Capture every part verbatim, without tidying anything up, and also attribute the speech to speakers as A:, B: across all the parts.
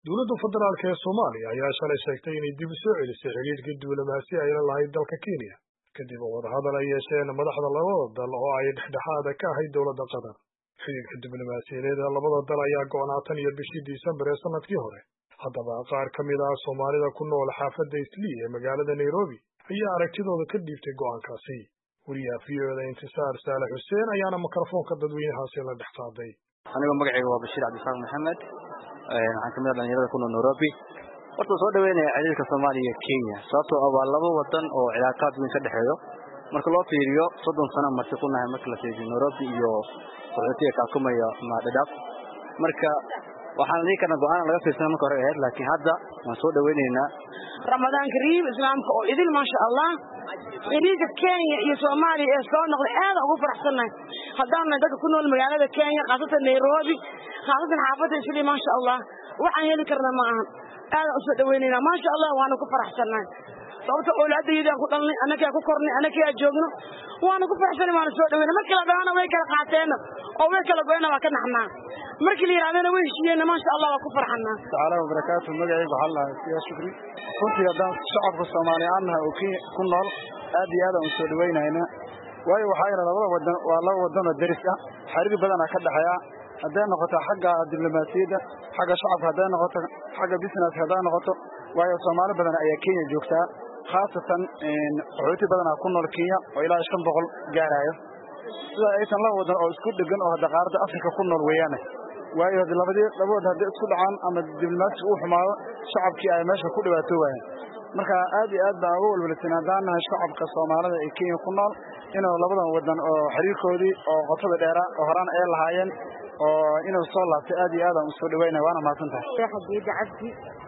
A: dowladda federaalka ee Soomaaliya ayaa shalay sheegtay inay dib u soo celisay xiriirkii diblomaasi ay la lahayd dalka Kenya kadib wadahadal ay yeesheen madaxda labada dal oo ay dhexdhexaad ka ahayd dowladda Qatar. xiriirka diblomaasiyadeed ee labada dal ayaa go'naa tan iyo bishii Disembar ee sanadkii hore. haddaba qaar ka mid ah Soomaalida ku nool xaafadda Islii ee magaalada Nairobi ayaa aragtidooda ka dhiibtay go'aankaasi. wariyaha V O A Intisaar Saalax Xuseen ayaana mikrofoonka dadweynahaasi la dhex qaaday.
B: aniga magacayga waa Bashiir Cabdisaaq Maxamed waxaan kamid ah dhalinyarada ku nool Nairobi. horta soo dhaweynaya xiriirka Soomaaliya iyo Kenya sababtoo ah waa laba wadan oo cilaaqaad weyn ka dhexeeyo marka loo fiiriyo soddon sano markii ku nahay markii la fiiriyo Nairobi iyo Qaxootiga ka kumaya Dadaab. marka waxaan leeyahay kana go'aan laga fiirsan marka hore ahayd laakiin hadda waan soo dhaweynaynaa
C: Ramadan Kareem islaamka oo idil ma sha Allah xiriirka Kenya iyo Soomaaliya ee soo noqday aad ugu faraxsanahay haddaan dadka ku nool magaalada Kenya qaasatan Nairobi qaasatan xaafadda Islii ma sha Allah waxaan heli karnaa ma ahan aad u soo dhaweynaynaa ma sha Allah waan ku faraxsanahay sababtoo awlaadayda ku dhalnay anaka ku kornay anaka joogno waan ku faraxsanahay waan soo dhaweynaa markii la dhaana way kala qaateen oo way kala go'ayna waa ka naxnaa markii la yiraahdo way heshiiyeen ma sha Allah waa ku farxanaa
D: taala barakaatu magacayga waxa la siiyaa shukri runtii haddaan shacabka Soomaaliyeed oo ku nool aad iyo aad u soo dhaweynayna waayo waxa ay labada wadan waa laba wadan oo daris ah xiriir badan ka dhaxaya haddii noqoto xagga diblomaasiyadda xagga shacabka haddii noqoto xagga business haddii noqoto waayo Soomaali badan ayaa Kenya joogta khaasatan in qaxooti badan ku nool Kenya oo ilaa shan boqol gaarayo sida ay tan laba wadan oo isku dhigan oo qaaradda Afrika ku nool weeyaan waayo labadii laba wadan hadii isku dhacaan ama diblomaasi uu xumaado shacabkii ay meesha ku dhibaato waayeen marka aad iyo aad baa ugu walwalsanaadaan shacabka Soomaalida ee Kenya ku nool inuu labadan wadan oo xiriirkoodii oo qotada dheera oo horaan ay lahaayeen oo inuu soo laabtay aad iyo aad u soo dhaweynaa waana maasantahay
E: xaqiiqda cabdi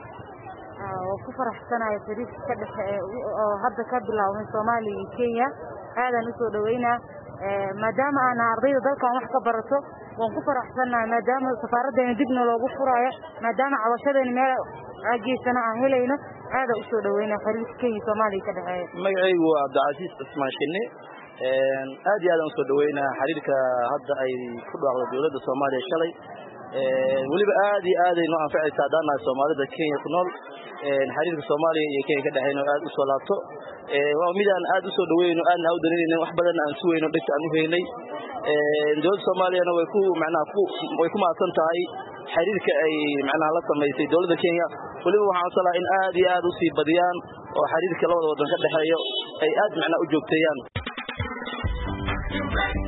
E: oo ku faraxsanahay xiriirka ka dhaxeeya oo hadda ka bilaabmay Soomaaliya iyo Kenya aadan u soo dhaweynaa maadaama aan ardayda dalkan wax ka barato waan ku faraxsanahay maadaama safaaraddeena dibna loogu furayo maadaama cabashadeena meel caageysana aan helayno aad u soo dhaweynaa xiriirka Kenya iyo Soomaaliya ka dhaxeeya
B: magacaygu waa Cabdicasiis Ismaan Shinne een aad iyo aad u soo dhaweynaa xiriirka hadda ay ku dhawaaqdo dowladda Soomaaliya shalay een waliba aad iyo aad ay noo anfacaysaa dhanaa Soomaalida Kenya ku nool een xiriirka Soomaaliya iyo Kenya ka dhaxeeyna aad u soo laabto ee waa midaan aad u soo dhaweyno aan u dareeynay wax badan aan suweyno dhigta aan u heynay ee dowladda Soomaaliya way ku macnaa ku way ku maasan tahay xiriirka ay macnaa la sameeyay dowladda Kenya waliba waxaan salaam in aad iyo aad u sii badiyaan oo xiriirka labada wadan ka dhaxeeyo ay aad macnaa u joogteeyaan